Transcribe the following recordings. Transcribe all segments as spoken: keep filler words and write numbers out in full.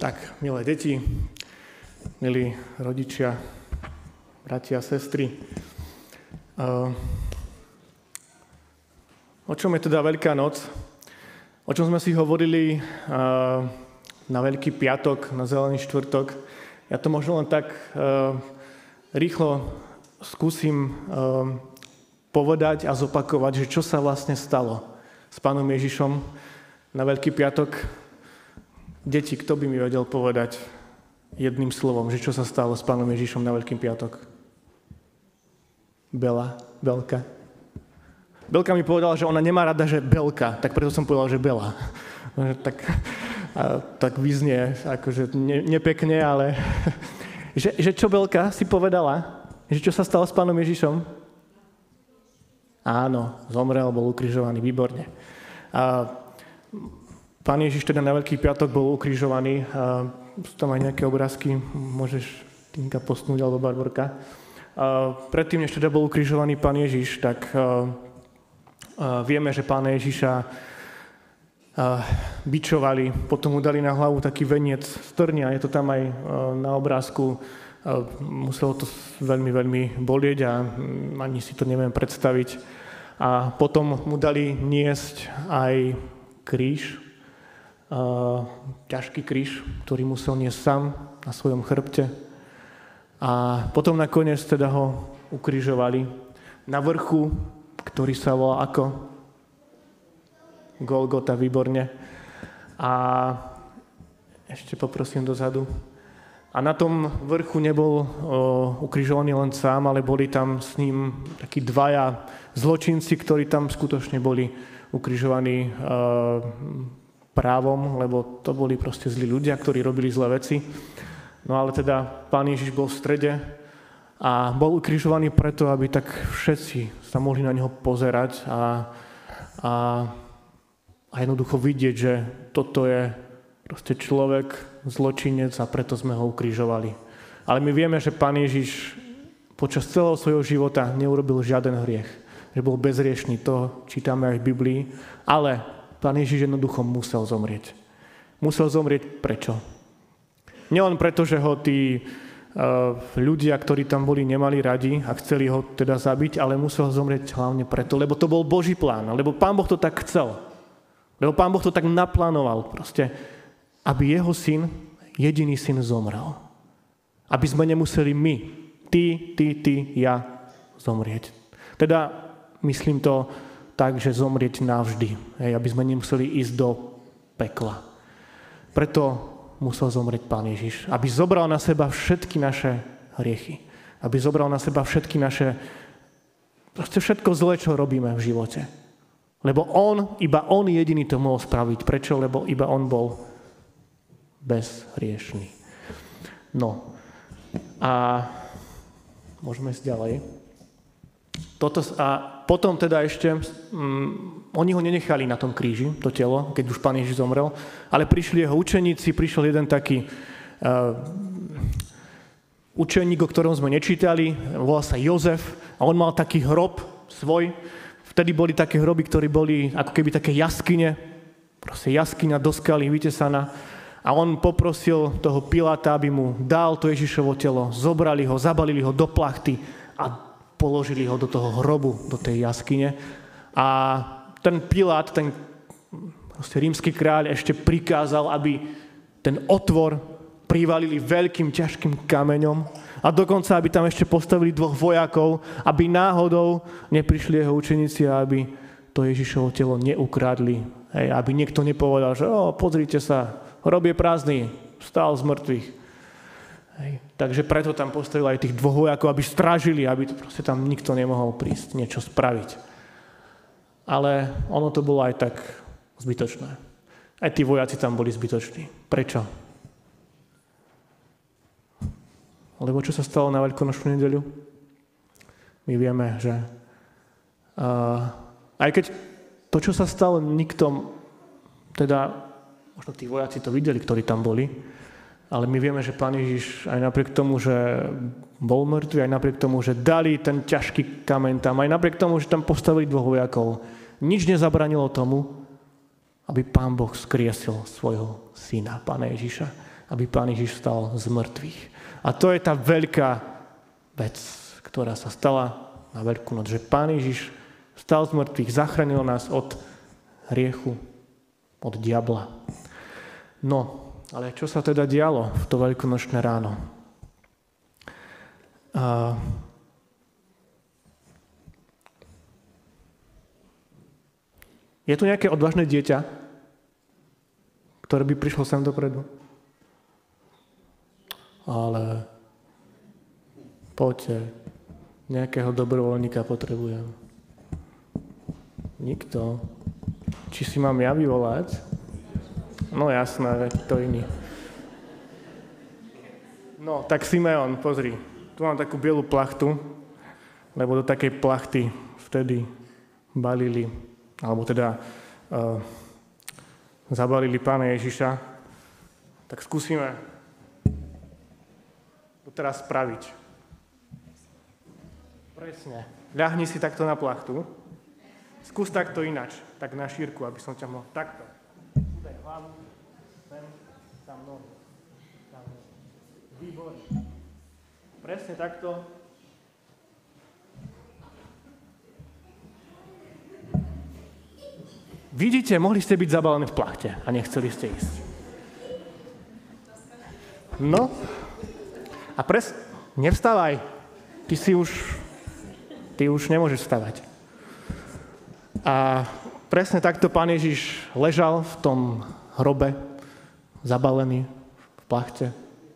Tak, milé deti, milí rodičia, bratia a sestry, uh, o čom je teda Veľká noc? O čom sme si hovorili uh, na Veľký piatok, na Zelený štvrtok? Ja to možno len tak uh, rýchlo skúsim uh, povedať a zopakovať, že čo sa vlastne stalo s Pánom Ježišom na Veľký piatok. Deti, kto by mi vedel povedať jedným slovom, že čo sa stalo s Pánom Ježišom na Veľký piatok? Bela, Belka. Belka mi povedala, že ona nemá rada, že Belka, tak preto som povedal, že Bela. Tak, a, tak vyznie akože ne, nepekne, ale že, že čo Belka si povedala? Že čo sa stalo s Pánom Ježišom? Áno, zomrel, bol ukrižovaný, výborne. A Pán Ježiš teda na Veľký piatok bol ukrižovaný. A sú tam aj nejaké obrázky, môžeš Tinka postnúť, alebo Barborka. A predtým, než teda bol ukrižovaný Pán Ježiš, tak a, a vieme, že Pána Ježiša a, bičovali, potom mu dali na hlavu taký veniec z trnia, je to tam aj a, na obrázku. A, muselo to veľmi, veľmi bolieť a ani si to neviem predstaviť. A potom mu dali niesť aj kríž, Uh, ťažký kríž, ktorý musel niesť sám na svojom chrbte. A potom nakoniec teda ho ukrižovali na vrchu, ktorý sa volá ako? Golgota, výborne. A ešte poprosím dozadu. A na tom vrchu nebol uh, ukrižovaný len sám, ale boli tam s ním takí dvaja zločinci, ktorí tam skutočne boli ukrižovaní uh, právom, lebo to boli proste zlí ľudia, ktorí robili zlé veci. No ale teda Pán Ježiš bol v strede a bol ukrižovaný preto, aby tak všetci sa mohli na neho pozerať a, a, a jednoducho vidieť, že toto je proste človek, zločinec a preto sme ho ukrižovali. Ale my vieme, že Pán Ježiš počas celého svojho života neurobil žiaden hriech. Že bol bezriešný, to čítame aj v Biblii, ale Pán Ježiš jednoducho musel zomrieť. Musel zomrieť prečo? Nielen preto, že ho tí uh, ľudia, ktorí tam boli, nemali radi a chceli ho teda zabiť, ale musel zomrieť hlavne preto, lebo to bol Boží plán, lebo Pán Boh to tak chcel. Lebo Pán Boh to tak naplánoval proste, aby jeho syn, jediný syn zomrel. Aby sme nemuseli my, ty, ty, ty, ja zomrieť. Teda myslím to tak, že zomrieť navždy, hej, aby sme nemuseli ísť do pekla. Preto musel zomrieť Pán Ježiš, aby zobral na seba všetky naše hriechy, aby zobral na seba všetky naše, proste všetko zlé, čo robíme v živote. Lebo on, iba on jediný to mohol spraviť. Prečo? Lebo iba on bol bezhriešný. No a môžeme ísť ďalej. Toto, a potom teda ešte, um, oni ho nenechali na tom kríži, to telo, keď už Pán Ježiš zomrel, ale prišli jeho učeníci, prišiel jeden taký uh, učeník, o ktorom sme nečítali, volal sa Jozef a on mal taký hrob svoj. Vtedy boli také hroby, ktoré boli ako keby také jaskyne, proste jaskyňa do skaly, vytesaná. A on poprosil toho Piláta, aby mu dal to Ježišovo telo, zobrali ho, zabalili ho do plachty a položili ho do toho hrobu, do tej jaskyne. A ten Pilát, ten proste rímsky kráľ ešte prikázal, aby ten otvor privalili veľkým ťažkým kameňom a dokonca, aby tam ešte postavili dvoch vojakov, aby náhodou neprišli jeho učeníci a aby to Ježišovo telo neukradli. Hej, aby niekto nepovedal, že o, pozrite sa, hrob je prázdny, vstal z mŕtvych. Hej. Takže preto tam postavil aj tých dvoch vojakov, aby strážili, aby to proste tam nikto nemohol prísť, niečo spraviť. Ale ono to bolo aj tak zbytočné. Aj tí vojaci tam boli zbytoční. Prečo? Lebo čo sa stalo na Veľkonočnú nedeľu? My vieme, že uh, aj keď to, čo sa stalo, nikto, teda možno tí vojaci to videli, ktorí tam boli, ale my vieme, že Pán Ježiš aj napriek tomu, že bol mŕtvy, aj napriek tomu, že dali ten ťažký kameň tam, aj napriek tomu, že tam postavili dvoch vojakov, nič nezabranilo tomu, aby Pán Boh skriesil svojho syna, Pána Ježiša. aby Pán Ježiš vstal z mŕtvych. A to je tá veľká vec, ktorá sa stala na Veľkú noc, že Pán Ježiš vstal z mŕtvych, zachránil nás od hriechu, od diabla. No, ale čo sa teda dialo v to veľkonočné ráno? Uh, je tu nejaké odvážne dieťa, ktoré by prišlo sem dopredu? Ale poďte, nejakého dobrovoľníka potrebujem. Nikto. Či si mám ja vyvolať? No jasné, veď to iný. No, tak Simeon, pozri. Tu mám takú bielu plachtu, lebo do takej plachty vtedy balili, alebo teda uh, zabalili Pána Ježiša. Tak skúsime to teraz spraviť. Presne. Ľahni si takto na plachtu. Skús takto inač, tak na šírku, aby som ťa mohol takto. Tutaj hlavu, sem, tam nohy. Tam nohy. Výborne. Presne takto. Vidíte, mohli ste byť zabalení v plachte a nechceli ste ísť. No, a pres... Nevstávaj. Ty si už... Ty už nemôžeš vstávať. A presne takto Pán Ježiš ležal v tom hrobe, zabalený v plachte.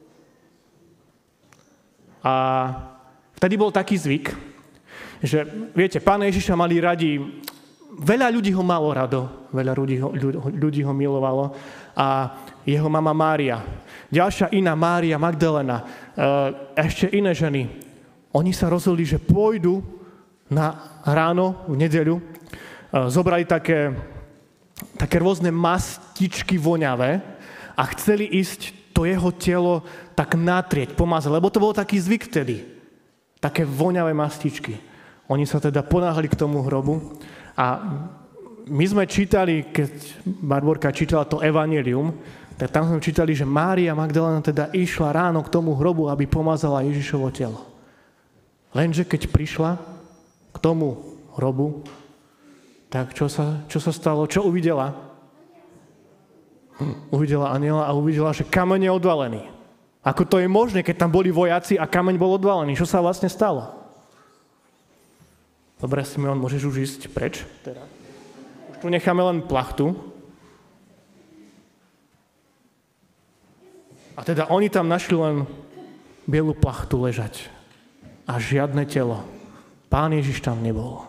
A vtedy bol taký zvyk, že, viete, Pána Ježiša mali radi, veľa ľudí ho malo rado, veľa ľudí ho, ľudí ho milovalo a jeho mama Mária, ďalšia iná Mária Magdalena, ešte iné ženy, oni sa rozhodli, že pôjdu na ráno, v nedeľu, zobrali také, také rôzne mastičky voňavé a chceli ísť to jeho telo tak natrieť, pomazať, lebo to bol taký zvyk vtedy. Také voňavé mastičky. Oni sa teda ponáhli k tomu hrobu a my sme čítali, keď Barborka čítala to evanjelium, tak tam sme čítali, že Mária Magdalena teda išla ráno k tomu hrobu, aby pomazala Ježišovo telo. Lenže keď prišla k tomu hrobu, tak čo sa, čo sa stalo? Čo uvidela? Hm, uvidela anjela a uvidela, že kameň je odvalený. Ako to je možné, keď tam boli vojaci a kameň bol odvalený? Čo sa vlastne stalo? Dobre, Simeon, môžeš už ísť preč? Teda. Už tu necháme len plachtu. A teda oni tam našli len bielu plachtu ležať. A žiadne telo. Pán Ježiš tam nebol.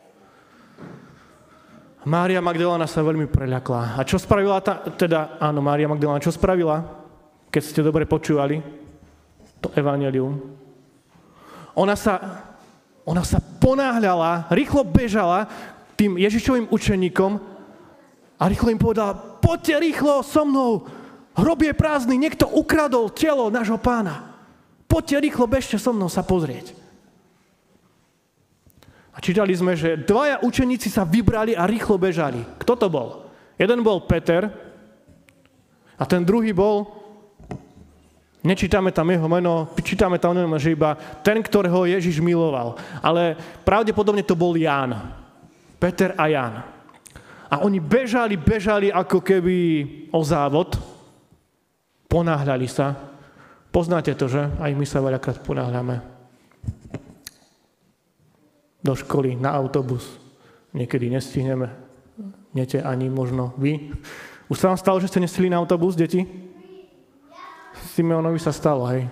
Mária Magdalena sa veľmi preľakla. A čo spravila tá, teda, áno, Mária Magdalena, čo spravila, keď ste dobre počúvali to evanjelium? Ona sa, ona sa ponáhľala, rýchlo bežala tým Ježišovým učeníkom a rýchlo im povedala, poďte rýchlo so mnou, hrob je prázdny, niekto ukradol telo nášho Pána. Poďte rýchlo, bežte so mnou sa pozrieť. A čítali sme, že dvaja učeníci sa vybrali a rýchlo bežali. Kto to bol? Jeden bol Peter a ten druhý bol, nečítame tam jeho meno, čítame tam meno, že iba ten, ktorého Ježiš miloval. Ale pravdepodobne to bol Ján. Peter a Ján. A oni bežali, bežali ako keby o závod. Ponáhľali sa. Poznáte to, že? Aj my sa veľakrát ponáhľame. Do školy, na autobus. Niekedy nestihneme. Nete ani možno vy. Už sa vám stalo, že ste nestihli na autobus, deti? Simeonovi sa stalo, hej.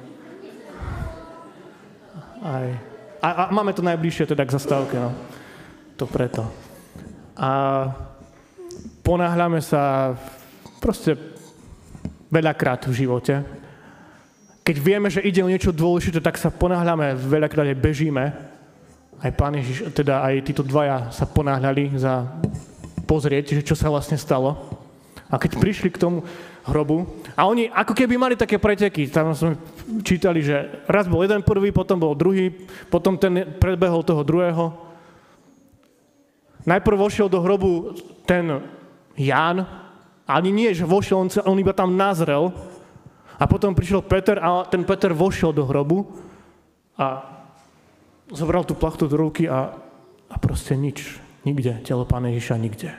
Aj. A, a máme to najbližšie teda k zastávke, no. To preto. A ponáhľame sa proste veľakrát v živote. Keď vieme, že ide o niečo dôležité, tak sa ponáhľame, veľakrát aj bežíme. Aj Pán Ježiš, teda aj títo dvaja sa ponáhľali za pozrieť, že čo sa vlastne stalo. A keď prišli k tomu hrobu, a oni ako keby mali také preteky, tam sme čítali, že raz bol jeden prvý, potom bol druhý, potom ten predbehol toho druhého. Najprv vošiel do hrobu ten Ján, ani nie, že vošiel, on, on iba tam nazrel, A potom prišiel Peter a ten Peter vošiel do hrobu a zobral tú plachtu do ruky a, a proste nič, nikde, telo Pána Ježiša nikde.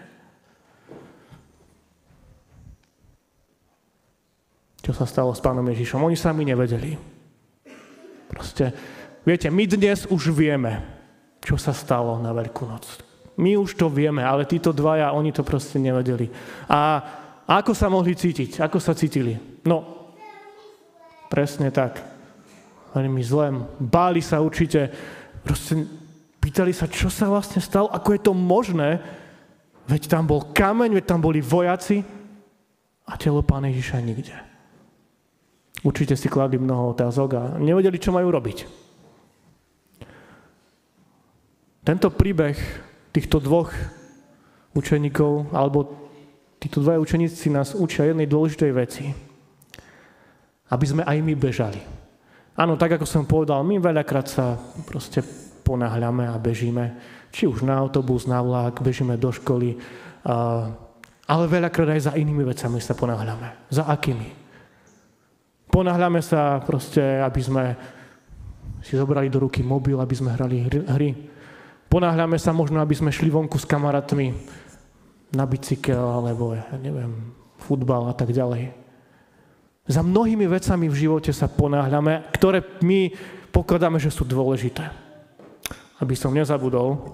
Čo sa stalo s Pánom Ježišom? Oni sami nevedeli. Proste, viete, my dnes už vieme, čo sa stalo na Veľkú noc. My už to vieme, ale títo dvaja, oni to proste nevedeli. A ako sa mohli cítiť? Ako sa cítili? No, presne tak. Veľmi zlém. Báli sa určite. Proste pýtali sa, čo sa vlastne stalo, ako je to možné. Veď tam bol kameň, veď tam boli vojaci a telo Pána Ježiša nikde. Určite si kladli mnoho otázok a nevedeli, čo majú robiť. Tento príbeh týchto dvoch učeníkov, alebo títo dvaja učeníci nás učia jednej dôležitej veci. Aby sme aj my bežali. Áno, tak ako som povedal, my veľakrát sa proste ponáhľame a bežíme. Či už na autobus, na vlak, bežíme do školy. Ale veľakrát aj za inými vecami sa ponáhľame. Za akými? Ponáhľame sa proste, aby sme si zobrali do ruky mobil, aby sme hrali hry. Ponáhľame sa možno, aby sme šli vonku s kamarátmi na bicykel, alebo ja neviem, futbal a tak ďalej. Za mnohými vecami v živote sa ponáhľame, ktoré my pokladáme, že sú dôležité. Aby som nezabudol.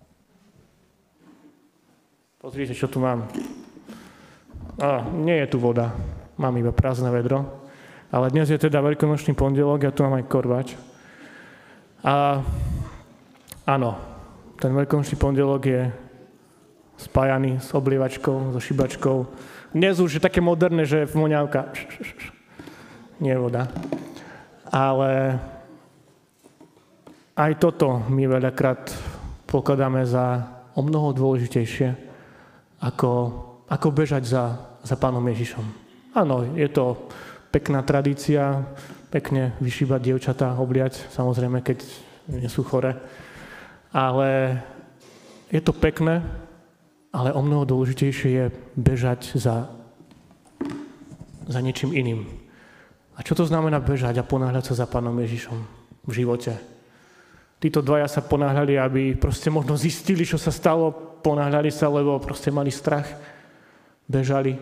Pozrite, čo tu mám. Á, nie je tu voda. Mám iba prázdne vedro. Ale dnes je teda veľkonočný pondelok, ja tu mám aj korvač. A áno, ten veľkonočný pondelok je spájaný s oblievačkou, so šibačkou. Dnes už je také moderné, že voňavka nie je voda. Ale aj toto my veľakrát pokladáme za o mnoho dôležitejšie, ako, ako bežať za, za Pánom Ježišom. Áno, je to pekná tradícia, pekne vyšíbať dievčatá, obliať, samozrejme, keď nie sú chore. Ale je to pekné, ale o mnoho dôležitejšie je bežať za, za niečím iným. A čo to znamená bežať a ponáhľať sa za Pánom Ježišom v živote? Títo dvaja sa ponáhľali, aby proste možno zistili, čo sa stalo, ponáhľali sa, lebo proste mali strach, bežali.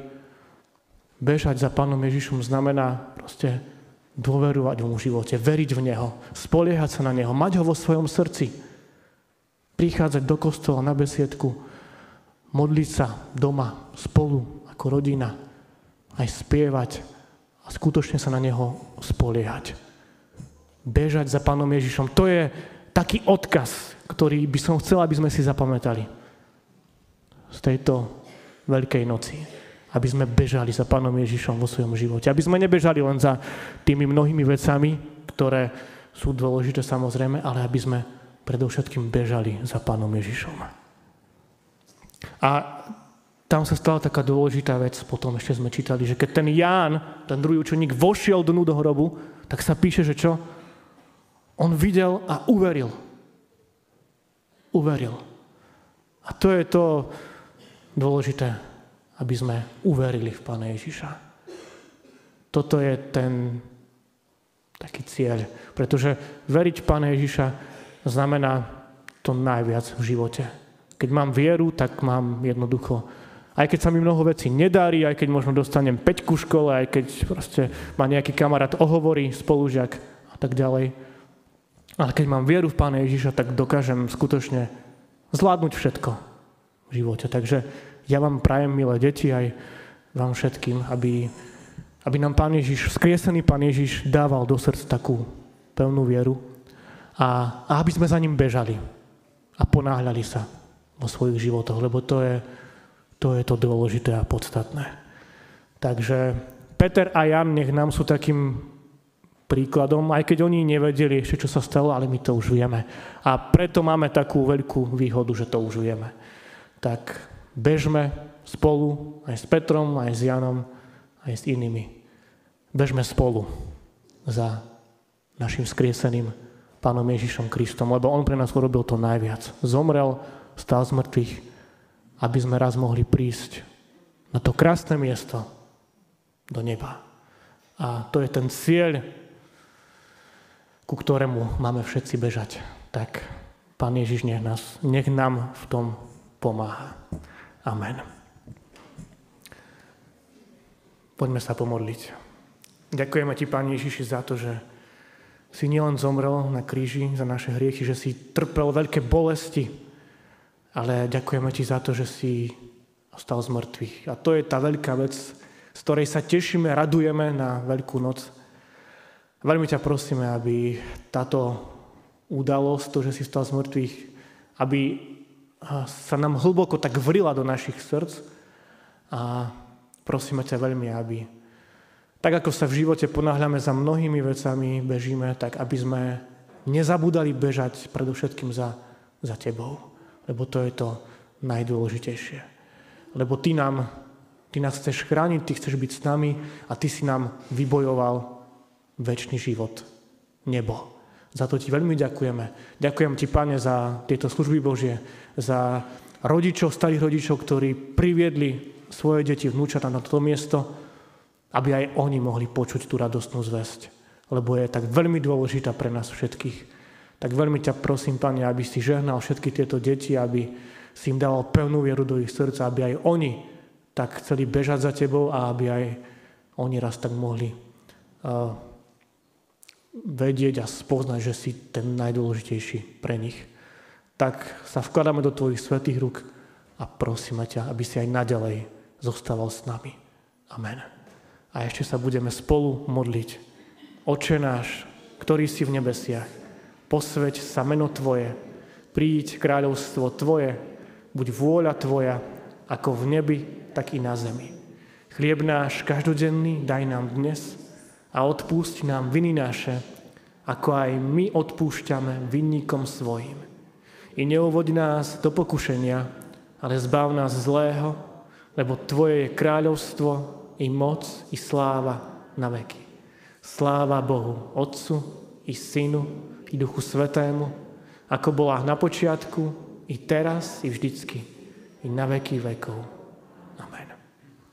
Bežať za Pánom Ježišom znamená proste dôverovať mu v živote, veriť v Neho, spoliehať sa na Neho, mať ho vo svojom srdci, prichádzať do kostola na besiedku, modliť sa doma, spolu, ako rodina, aj spievať a skutočne sa na Neho spoliehať. Bežať za Pánom Ježišom, to je taký odkaz, ktorý by som chcel, aby sme si zapamätali z tejto Veľkej noci. Aby sme bežali za Pánom Ježišom vo svojom živote. Aby sme nebežali len za tými mnohými vecami, ktoré sú dôležité samozrejme, ale aby sme predovšetkým bežali za Pánom Ježišom. A tam sa stala taká dôležitá vec, potom ešte sme čítali, že keď ten Ján, ten druhý učeník, vošiel dnu do hrobu, tak sa píše, že čo? On videl a uveril. Uveril. A to je to dôležité, aby sme uverili v Pána Ježiša. Toto je ten taký cieľ, pretože veriť v Pána Ježiša znamená to najviac v živote. Keď mám vieru, tak mám jednoducho, aj keď sa mi mnoho vecí nedarí, aj keď možno dostanem päťku v škole, aj keď proste ma nejaký kamarát ohovorí, spolužiak a tak ďalej. Ale keď mám vieru v Pána Ježiša, tak dokážem skutočne zvládnuť všetko v živote. Takže ja vám prajem, milé deti, aj vám všetkým, aby, aby nám Pán Ježiš, vzkriesený Pán Ježiš, dával do srdc takú pevnú vieru a, a aby sme za ním bežali a ponáhľali sa vo svojich životoch, lebo to je, to je to dôležité a podstatné. Takže Peter a Jan nech nám sú takým príkladom, aj keď oni nevedeli ešte, čo sa stalo, ale my to už vieme. A preto máme takú veľkú výhodu, že to už vieme. Tak bežme spolu, aj s Petrom, aj s Janom, aj s inými. Bežme spolu za našim skrieseným Pánom Ježišom Kristom, lebo on pre nás urobil to najviac. Zomrel, stál z mŕtvych, aby sme raz mohli prísť na to krásne miesto do neba. A to je ten cieľ, ku ktorému máme všetci bežať. Tak Pán Ježiš nech, nás, nech nám v tom pomáha. Amen. Poďme sa pomodliť. Ďakujeme Ti, Pán Ježiši, za to, že si nielen zomrel na kríži za naše hriechy, že si trpel veľké bolesti, ale ďakujeme Ti za to, že si ostal z mŕtvych. A to je tá veľká vec, z ktorej sa tešíme, radujeme na Veľkú noc. Veľmi ťa prosíme, aby táto udalosť, to, že si stal z mŕtvych, aby sa nám hlboko tak vrila do našich srdc a prosíme ťa veľmi, aby tak, ako sa v živote ponáhľame za mnohými vecami, bežíme, tak aby sme nezabudali bežať predovšetkým za, za tebou, lebo to je to najdôležitejšie. Lebo ty, nám, ty nás chceš chrániť, ty chceš byť s nami a ty si nám vybojoval večný život, nebo. Za to ti veľmi ďakujeme. Ďakujem ti, Pane, za tieto služby Božie, za rodičov, starých rodičov, ktorí priviedli svoje deti, vnúčata na toto miesto, aby aj oni mohli počuť tú radostnú zvesť. Lebo je tak veľmi dôležitá pre nás všetkých. Tak veľmi ťa prosím, Pane, aby si žehnal všetky tieto deti, aby si im dával pevnú vieru do ich srdca, aby aj oni tak chceli bežať za tebou a aby aj oni raz tak mohli uh, vedieť a spoznať, že si ten najdôležitejší pre nich. Tak sa vkladáme do tvojich svätých rúk a prosíme ťa, aby si aj naďalej zostával s nami. Amen. A ešte sa budeme spolu modliť. Oče náš, ktorý si v nebesiach, posväť sa meno tvoje, príď kráľovstvo tvoje, buď vôľa tvoja, ako v nebi, tak i na zemi. Chlieb náš každodenný daj nám dnes a odpúšť nám viny naše, ako aj my odpúšťame vinníkom svojim. I neuvoď nás do pokušenia, ale zbav nás zlého, lebo tvoje je kráľovstvo, i moc, i sláva na veky. Sláva Bohu, Otcu, i Synu, i Duchu Svätému, ako bola na počiatku, i teraz, i vždycky, i na veky vekov.